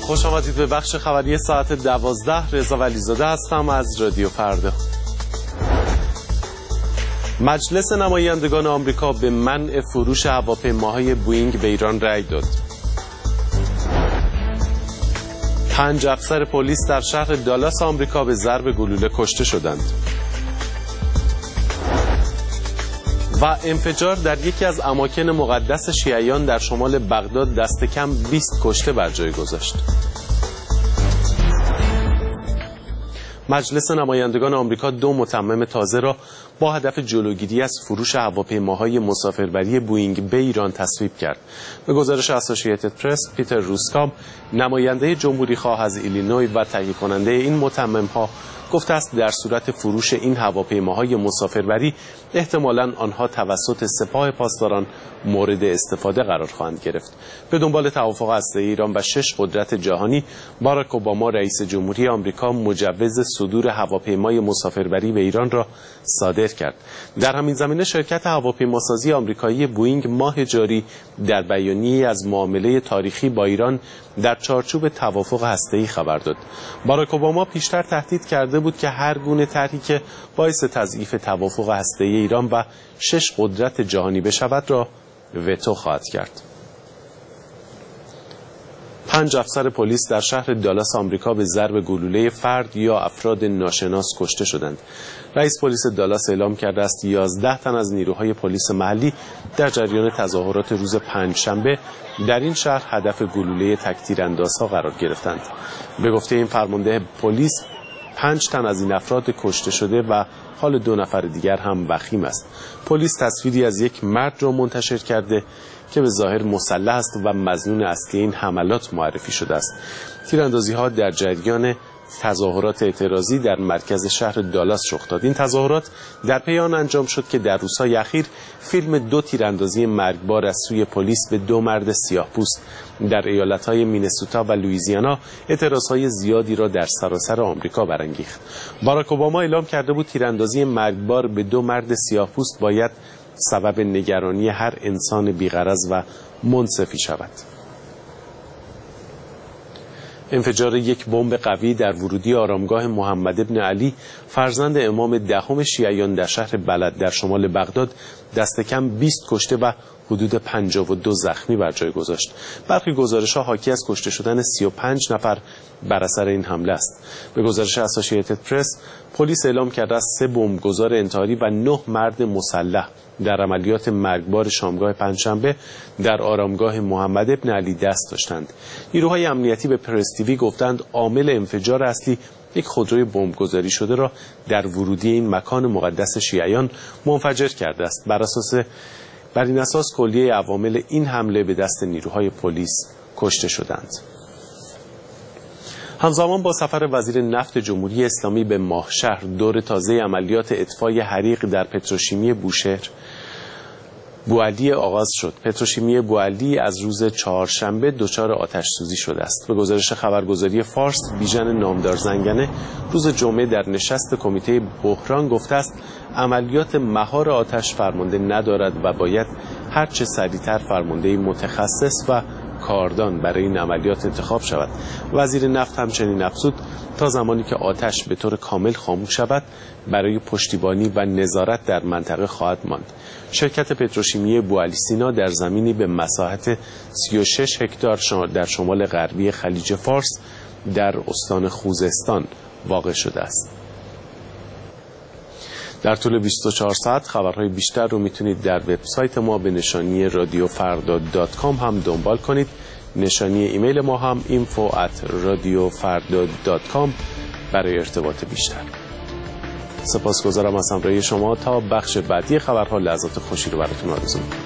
خوش آمدید به بخش خبری ساعت 12. رضا ولیزاده هستم از رادیو فردا. مجلس نمایندگان آمریکا به منع فروش هواپیماهای بوئینگ به ایران رأی داد. 5 افسر پلیس در شهر دالاس آمریکا به ضرب گلوله کشته شدند. و انفجار در یکی از اماکن مقدس شیعیان در شمال بغداد دست کم 20 کشته بر جای گذاشت. مجلس نمایندگان آمریکا 2 متمم تازه را با هدف جلوگیری از فروش هواپیماهای مسافربری بوئینگ به ایران تصویب کرد. به گزارش اسوسییتد پرس، پیتر روسکاب، نماینده جمهوری‌خواه از ایلینوی و تهیه کننده این متمم‌ها، گفته است در صورت فروش این هواپیماهای مسافربری احتمالاً آنها توسط سپاه پاسداران مورد استفاده قرار خواهند گرفت. به دنبال توافق هسته‌ای ایران و 6 قدرت جهانی، باراک اوباما رئیس جمهوری آمریکا مجوز صدور هواپیمای مسافربری به ایران را صادر کرد. در همین زمینه شرکت هواپیماسازی آمریکایی بوئینگ ماه جاری در بیانیه‌ای از معامله تاریخی با ایران در چارچوب توافق هسته‌ای خبر داد. باراک اوباما پیشتر تهدید کرده بود که هر گونه طرحی که باعث تضعیف توافق هسته‌ای ایران و 6 قدرت جهانی بشود را وتو خواهد کرد. 5 افسر پلیس در شهر دالاس آمریکا به ضرب گلوله فرد یا افراد ناشناس کشته شدند. رئیس پلیس دالاس اعلام کرده است 11 تن از نیروهای پلیس محلی در جریان تظاهرات روز پنجشنبه در این شهر هدف گلوله تک‌تیراندازها قرار گرفتند. به گفته این فرمانده پلیس 5 تن از این افراد کشته شده و حال 2 نفر دیگر هم وخیم است. پلیس تصویری از یک مرد را منتشر کرده که به ظاهر مسلح است و مظنون اصلی این حملات معرفی شده است. تیراندازی‌ها در جریان تظاهرات اعتراضی در مرکز شهر دالاس رخ داد. این تظاهرات در پی آن انجام شد که در روزهای اخیر فیلم 2 تیراندازی مرگبار از سوی پلیس به 2 مرد سیاه‌پوست در ایالت‌های مینسوتا و لوئیزیانا اعتراضهای زیادی را در سراسر آمریکا برانگیخت. باراک اوباما اعلام کرده بود تیراندازی مرگبار به 2 مرد سیاه‌پوست باید سبب نگرانی هر انسان بی‌غرض و منصفی شود. انفجار یک بمب قوی در ورودی آرامگاه محمد ابن علی فرزند امام دهم شیعیان در شهر بلد در شمال بغداد دست کم 20 کشته و حدود 52 زخمی بر جای گذاشت. برخی گزارش‌ها حاکی از کشته شدن 35 نفر بر اثر این حمله است. به گزارش اسوسییتد پرس، پلیس اعلام کرده است 3 بمبگذار انتحاری و 9 مرد مسلح در عملیات مرگبار شامگاه پنجشنبه در آرامگاه محمد ابن علی دست داشتند. نیروهای امنیتی به پرس تیوی گفتند عامل انفجار اصلی یک خودروی بمبگذاری شده را در ورودی این مکان مقدس شیعیان منفجر کرده است. بر این اساس کلیه عوامل این حمله به دست نیروهای پلیس کشته شدند. همزمان با سفر وزیر نفت جمهوری اسلامی به ماهشهر، دور تازه عملیات اطفای حریق در پتروشیمی بوعلی آغاز شد. پتروشیمی بوعلی از روز چهارشنبه دچار آتش سوزی شده است. به گزارش خبرگزاری فارس، بیژن نامدار زنگنه روز جمعه در نشست کمیته بحران گفته است عملیات مهار آتش فرمانده ندارد و باید هرچه سریعتر فرمانده متخصص و کاردان برای این عملیات انتخاب شود. وزیر نفت همچنین افزود تا زمانی که آتش به طور کامل خاموش شود برای پشتیبانی و نظارت در منطقه خواهد ماند. شرکت پتروشیمی بوعلی سینا در زمینی به مساحت 36 هکتار در شمال غربی خلیج فارس در استان خوزستان واقع شده است. در طول 24 ساعت خبرهای بیشتر رو میتونید در وبسایت ما به نشانی radiofarda.com هم دنبال کنید. نشانی ایمیل ما هم info@radiofarda.com برای ارتباط بیشتر. سپاسگزارم از همراهی شما. تا بخش بعدی خبرها لحظات خوشی رو براتون آرزو می‌کنم.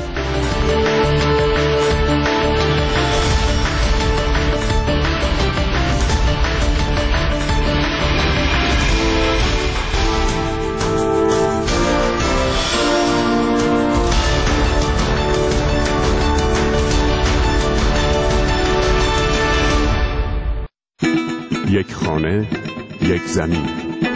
یک خانه، یک زمین.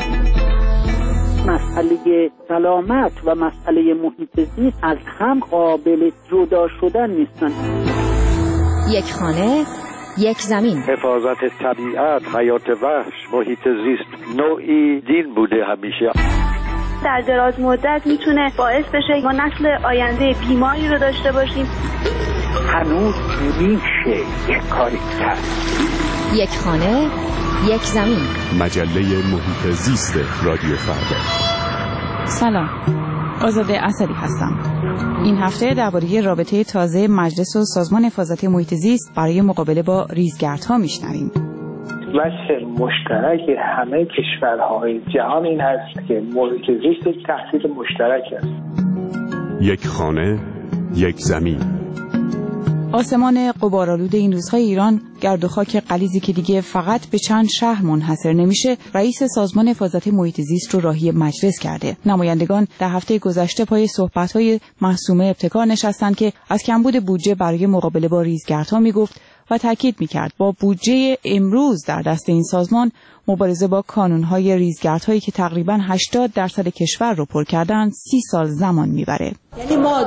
مسئله سلامت و مسئله محیط زیست از هم قابل جدا شدن نیستن. یک خانه، یک زمین. حفاظت طبیعت، حیات وحش، محیط زیست نوعی دین بوده همیشه. در دراز مدت میتونه باعث بشه ما نسل آینده بیماری رو داشته باشیم. هنوز میشه یک کاری کرد. یک خانه، یک زمین. مجله محیط زیست رادیو فردا. سلام، آزاده اسدی هستم. این هفته درباره رابطه تازه مجلس و سازمان حفاظت محیط زیست برای مقابله با ریزگردها میشنویم. وجه مشترک همه کشورهای جهان این هست که محیط زیست تهدید مشترک است. یک خانه، یک زمین. آسمان غبارآلود این روزهای ایران، گرد و خاک غلیظی که دیگه فقط به چند شهر منحصر نمیشه، رئیس سازمان حفاظت محیط زیست رو راهی مجلس کرده. نمایندگان در هفته گذشته پای صحبت‌های معصومه ابتکار نشستند که از کمبود بودجه برای مقابله با ریزگردها میگفت و تاکید میکرد با بودجه امروز در دست این سازمان مبارزه با کانونهای ریزگردهایی که تقریباً 80% کشور رو پر کردن 30 سال زمان میبره. یعنی ما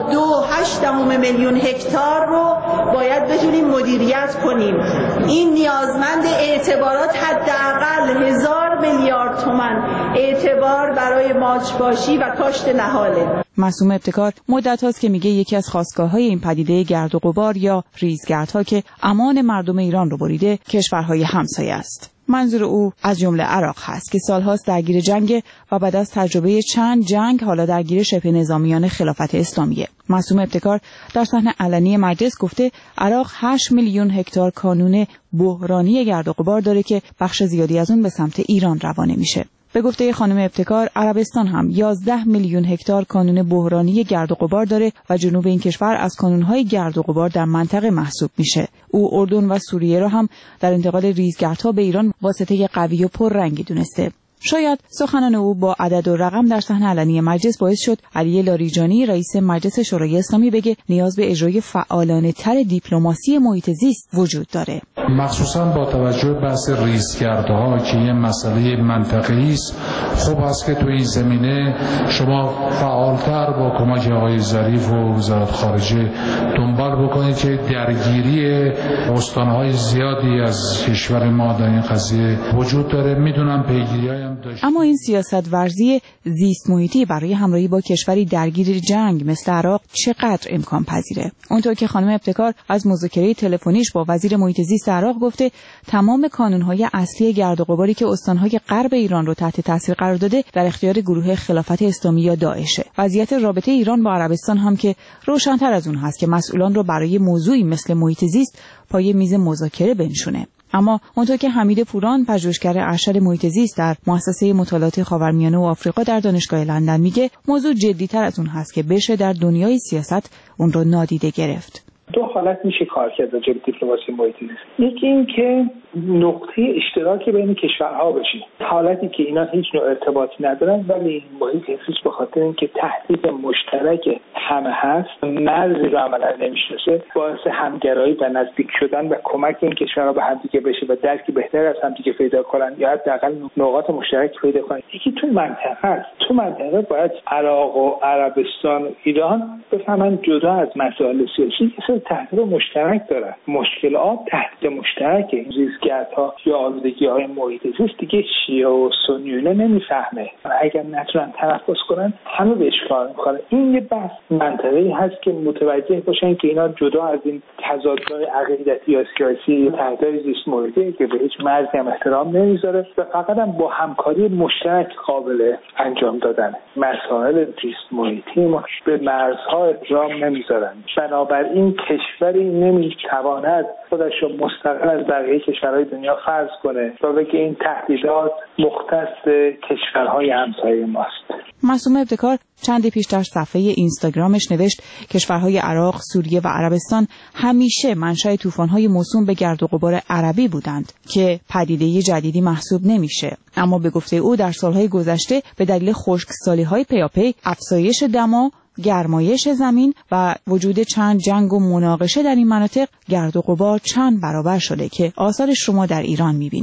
2.8 میلیون هکتار رو باید بتونیم مدیریت کنیم. این نیازمند اعتبارات حداقل 1000 میلیارد تومان اعتبار برای ماچ‌باشی و کاشت نهاله. معصومه ابتکار مدت هاست که میگه یکی از خاستگاه‌های این پدیده گرد و غبار یا ریزگردها که امان مردم ایران رو بریده کشورهای همسایه است. منظور او از جمله عراق هست که سالهاست درگیر جنگ و بعد از تجربه چند جنگ حالا درگیر شبه نظامیان خلافت اسلامیه. معصومه ابتکار در صحن علنی مجلس گفته عراق 8 میلیون هکتار کانون بحرانی گرد و غبار داره که بخش زیادی از اون به سمت ایران روانه میشه. به گفته خانم ابتکار عربستان هم 11 میلیون هکتار کانون بحرانی گرد و غبار داره و جنوب این کشور از کانونهای گرد و غبار در منطقه محسوب میشه. او اردن و سوریه را هم در انتقال ریزگردها به ایران واسطه قوی و پررنگی دونسته. شاید سخنان او با عدد و رقم در صحنه علنی مجلس باعث شد علی لاریجانی رئیس مجلس شورای اسلامی بگه نیاز به اجرای فعالانه تر دیپلماسی محیط زیست وجود داره. مخصوصا با توجه به بحث ریزگردها که یه مسئله منطقه‌ای است، خوب است که تو این زمینه شما فعالتر با کمک آقای ظریف و وزارت خارجه دنبال بکنید که درگیری استان‌های زیادی از کشور ما در این قضیه وجود داره. میدونم پیگیری‌های اما این سیاست ورزی زیست محیطی برای همراهی با کشوری درگیر جنگ مثل عراق چقدر امکان پذیره؟ اونطور که خانم ابتکار از مذاکره تلفنیش با وزیر محیط زیست عراق گفته تمام کانونهای اصلی گرد و غباری که استانهای غرب ایران رو تحت تاثیر قرار داده در اختیار گروه خلافت اسلامی یا داعشه. وضعیت رابطه ایران با عربستان هم که روشن‌تر از اون هست که مسئولان رو برای موضوعی مثل محیط زیست پای میز مذاکره بنشونه. اما اونطور که حمید پوران پژوهشگر ارشد محیط زیست در مؤسسه مطالعات خاورمیانه و آفریقا در دانشگاه لندن میگه موضوع جدی‌تر از اون هست که بشه در دنیای سیاست اون رو نادیده گرفت. دو حالت میشه کار کرد راجع به دیپلماسی محیط زیست. یکی این که نقطه اشتراکی بین کشورها بشه، حالتی که اینا هیچ نوع ارتباطی ندارن ولی این محیط زیست به خاطر اینکه تهدید مشترک همه هست، مرزی رو عملا نمیشناسه، باعث همگرایی و نزدیک شدن و کمک این کشورها به همدیگه بشه و درکی بهتر از همدیگه پیدا کنن یا حداقل نقاط مشترک پیدا کنن. یکی تو منطقه است. تو منطقه باید عراق و عربستان و ایران بفهمن جدا از مسائل سیاسی تهدید مشترک دارن. مشکلات تهدید مشترکه. ریزگردها یا آلودگی‌های محیط زیست دیگه شیعه و سنیونه نمیفهمه. اگر نتونن تنفس کنن همه بهش کار میکنه. این یه بحث منطقه‌ای هست که متوجه باشن که اینا جدا از این تضادهای عقیدتی یا سیاسی تهدید زیست محیطی که به هیچ مرزی هم احترام نمیذاره و فقط هم با همکاری مشترک قابل انجام دادن. مسائل زیست محیطی ما به مرزها احترام نمیذارن. بنابراین کشوری نمیتواند خودش رو مستقل از بقیه کشورهای دنیا فرض کنه و بگه این تهدیدات مختص کشورهای همسایه ماست. معصومه ابتکار چندی پیش در صفحه اینستاگرامش نوشت کشورهای عراق، سوریه و عربستان همیشه منشأ طوفان‌های موسوم به گرد و غبار عربی بودند که پدیده جدیدی محسوب نمیشه. اما به گفته او در سالهای گذشته به دلیل خشکسالی‌های پیاپی، افزایش دما، گرمایش زمین و وجود چند جنگ و مناقشه در این مناطق گرد و غبار چند برابر شده که آثارش رو ما در ایران می‌بینیم.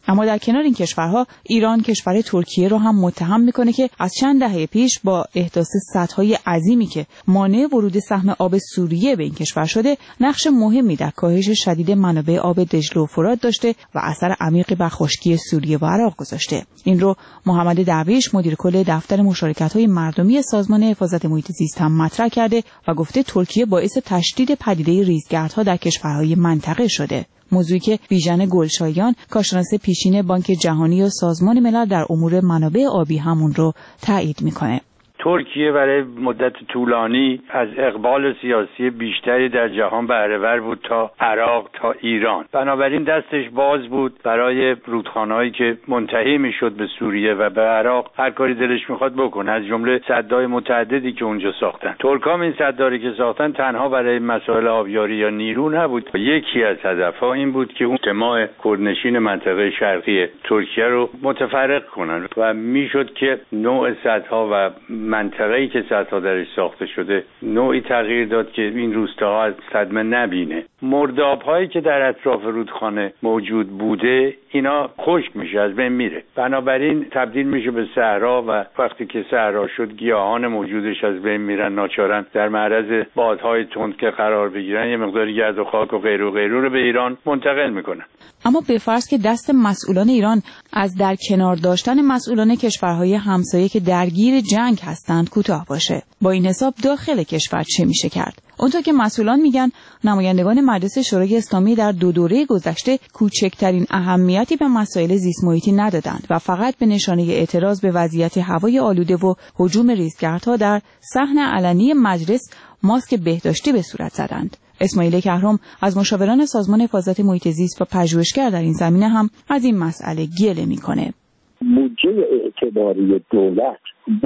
اما در کنار این کشورها ایران کشور ترکیه رو هم متهم میکنه که از چند دهه پیش با احداث سدهای عظیمی که مانع ورود سهم آب سوریه به این کشور شده نقش مهمی در کاهش شدید منابع آب دجله و فرات داشته و اثر عمیقی بر خشکی سوریه و عراق گذاشته. این رو محمد درویش مدیر کل دفتر مشارکت‌های مردمی سازمان حفاظت محیط زیست هم مطرح کرده و گفته ترکیه باعث تشدید پدیده ریزگردها در کشورهای منطقه شده. موضوعی که بیژن گلشایان کارشناس پیشین بانک جهانی و سازمان ملل در امور منابع آبی همون رو تایید میکنه. ترکیه برای مدت طولانی از اقبال سیاسی بیشتری در جهان بهره‌ور بود تا عراق تا ایران. بنابراین دستش باز بود برای رودخانه‌هایی که منتهی میشد به سوریه و به عراق هر کاری دلش میخواد بکنه، از جمله سدهای متعددی که اونجا ساختن. ترکام این سداری که ساختن تنها برای مسائل آبیاری یا نیرو نبود. یکی از هدفها این بود که اون اجتماع کردنشین منطقه شرقی ترکیه رو متفرق کنن و میشد که نوع سدها و منطقه‌ای که سدها درش ساخته شده نوعی تغییر داد که این روستاها از صدمه نبینه. مرداب‌هایی که در اطراف رودخانه موجود بوده اینا خشک میشه، از بین میره، بنابراین تبدیل میشه به صحرا و وقتی که صحرا شد گیاهان موجودش از بین میرن، ناچارن در معرض بادهای تند که قرار بگیرن یه مقداری گرد و خاک و غیر رو به ایران منتقل میکنن. اما به فرض که دست مسئولان ایران از در کنار داشتن مسئولان کشورهای همسایه که درگیر جنگ هستند کوتاه باشه، با این حساب داخل کشور چه میشه کرد؟ اونطور که مسئولان میگن نمایندگان مجلس شورای اسلامی در 2 دوره گذشته کوچکترین اهمیتی به مسائل زیست محیطی ندادند و فقط به نشانه اعتراض به وضعیت هوای آلوده و هجوم ریزگردها در صحن علنی مجلس ماسک بهداشتی به صورت زدند. اسماعیل کهرم از مشاوران سازمان حفاظت محیط زیست و پژوهشگر در این زمینه هم از این مسئله گله میکنه. بودجه اعتباری دولت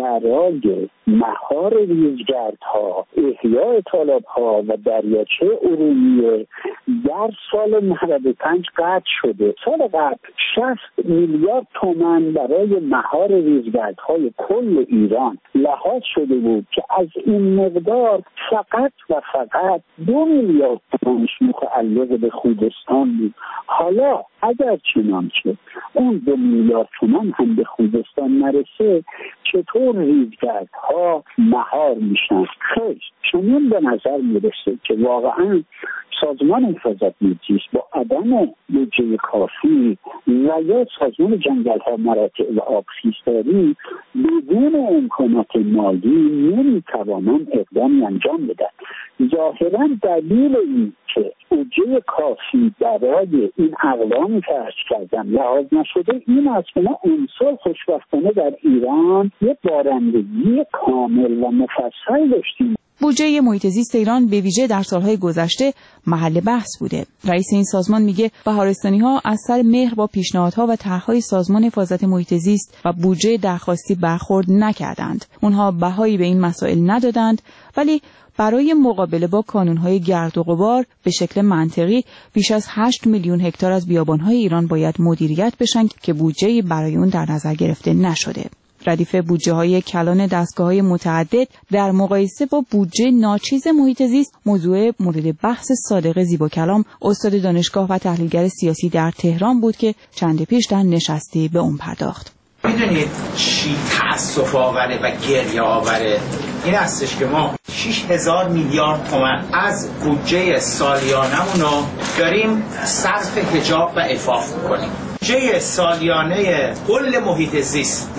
برای مهار ریزگردها، احیاء تالاب‌ها و دریاچه ارومیه در سال 95 قطع شده. سال قبل 60 میلیارد تومان برای مهار ریزگردهای کل ایران لحاظ شده بود که از این مقدار فقط و فقط 2 میلیارد تومانش متعلق به خوزستان بود. حالا اگر چنانچه اون 2 میلیارد تومان هم به خوزستان نرسه چطور ریزگردها مهار میشن؟ خیلی چنین به نظر میرسه که واقعا سازمان حفاظت محیط زیست با عدم بودجه کافی و یا سازمان جنگل‌ها مراتع و آبخیزداری بدون امکانات مالی نمیتوانند اقدامی انجام بدن. ظاهرا دلیل این که بودجه کافی برای این اقدامی که عرض کردم لحاظ نشده این است که ما امسال خوشبختانه در ایران یک بارندگی کامل و مفصل داشتیم. بودجه محیط زیست ایران به ویژه در سالهای گذشته محل بحث بوده. رئیس این سازمان میگه بهارستانی‌ها از سر مهر با پیشنهادها و طرح‌های سازمان حفاظت محیط زیست و بودجه درخواستی برخورد نکردند. اونها بهایی به این مسائل ندادند، ولی برای مقابله با کانون‌های گرد و غبار به شکل منطقی بیش از 8 میلیون هکتار از بیابان‌های ایران باید مدیریت بشن که بودجه‌ای برای اون در نظر گرفته نشده. ردیف بودجه‌های کلان دستگاه‌های متعدد در مقایسه با بودجه ناچیز محیط زیست موضوع مورد بحث صادق زیباکلام استاد دانشگاه و تحلیلگر سیاسی در تهران بود که چند پیش در نشستی به اون پرداخت. میدونید چی تأسف آوره و گریه آوره؟ این هستش که ما 6000 میلیارد تومان از بودجه سالیانمون رو داریم صرف حجاب و عفاف میکنیم. بودجه سالیانه کل محیط زیست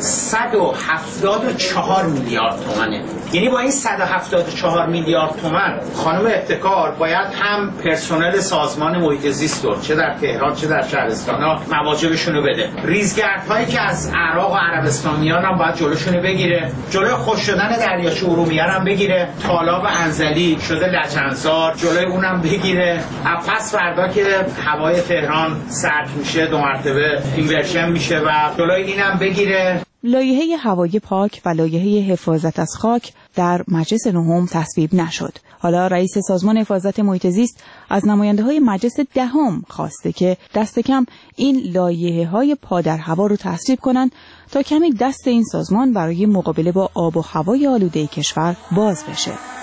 174 میلیارد تومانه. یعنی با این 174 میلیارد تومان خانم ابتکار باید هم پرسنل سازمان محیط زیست رو چه در تهران چه در شهرستان‌ها مواجبشون رو بده. ریزگردهایی که از عراق و عربستان میان هم باید جلوشون بگیره. جلوی خشک شدن دریاچه ارومیه هم بگیره. تالاب انزلی شده لجنزار جلوی اونم بگیره. پس فردا که هوای تهران سرد میشه 2 مرتبه اینورشن میشه و جلوی اینم بگیره. لایحه هوای پاک و لایحه حفاظت از خاک در مجلس نهم تصویب نشد. حالا رئیس سازمان حفاظت محیط زیست از نماینده‌های مجلس دهم خواسته که دست کم این لایحه‌های پا در هوا رو تصویب کنند تا کمی دست این سازمان برای مقابله با آب و هوای آلوده کشور باز بشه.